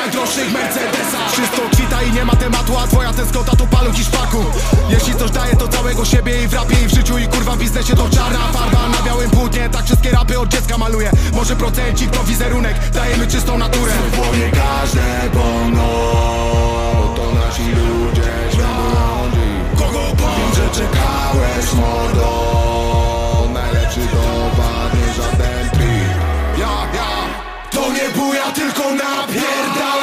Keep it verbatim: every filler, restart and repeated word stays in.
najdroższych Mercedesach. Wszystko kwita i nie ma tematu, a twoja tęsknota to paluch i szpaku. Jeśli coś daje to całego siebie i w rapie i w życiu i kurwa w biznesie to czarna farba na białym płótnie. Tak wszystkie rapy od dziecka maluję. Może procencik to wizerunek, dajemy czystą naturę. Słowo nie każde